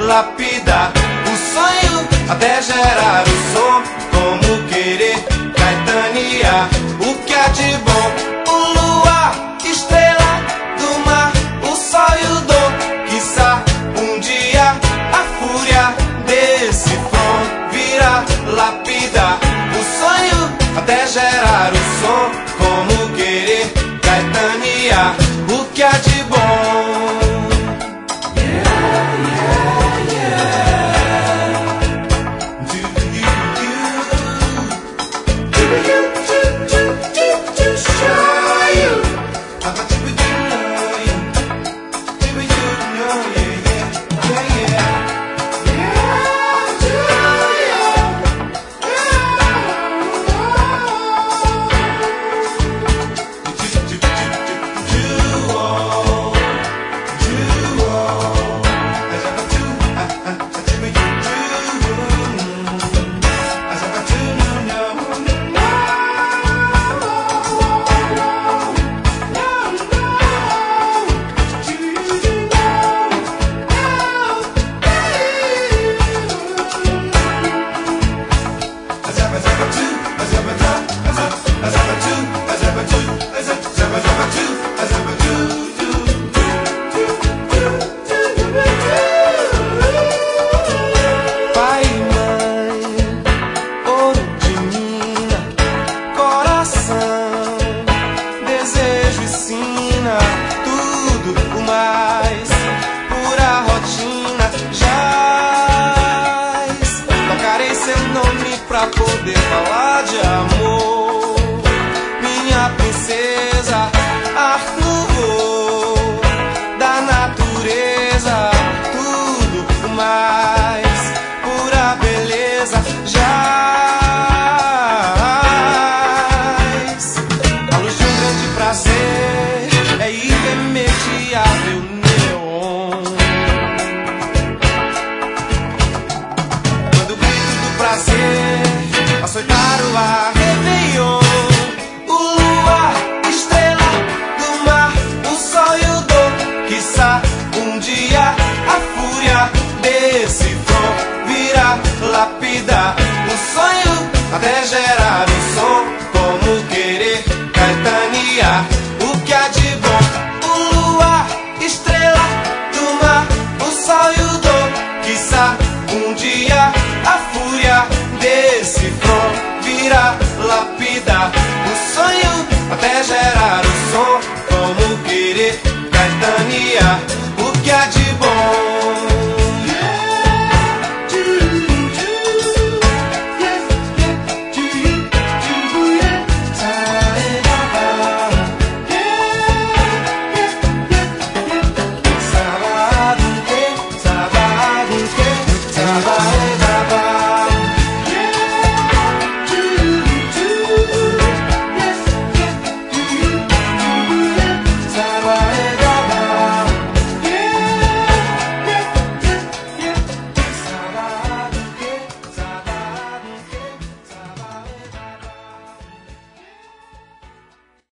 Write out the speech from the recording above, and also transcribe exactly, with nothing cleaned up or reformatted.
lapidar o sonho até gerar o som, como querer caetanear o que há de bom. O luar, estrela do mar, o sol e o dom, quiçá um dia a fúria desse front virá lapidar o sonho até gerar o som, como querer caetanear o que há de bom. Pra poder falar de amor, minha princesa, ar no voo da natureza, tudo mais, pura beleza, jaz. A luz de um grande prazer é irremediável neon. Quando o grito do prazer açoitar o ar, Réveillon, o luar, estrela do mar, o sol e o dom, quiçá um dia a fúria desse front virá lapidar o sonho até gerar o som, como querer caetanear o que há de bom. O luar, estrela do mar, o sol e o dom, quiçá um dia a fúria desse front virá lapidar o sonho até gerar o som, como querer caetanear o que há de bom.